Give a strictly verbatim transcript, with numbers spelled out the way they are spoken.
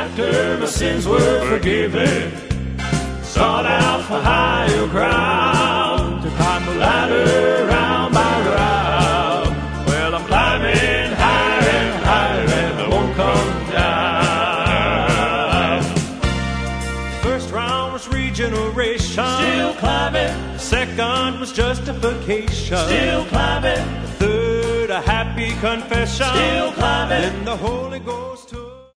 after my sins were forgiven, sought out for higher ground, to climb the ladder round by round. Well, I'm climbing higher and higher, and I won't come down. First round was regeneration, Still climbing, the second was justification, still climbing, the third a happy confession, still climbing. then the Holy Ghost took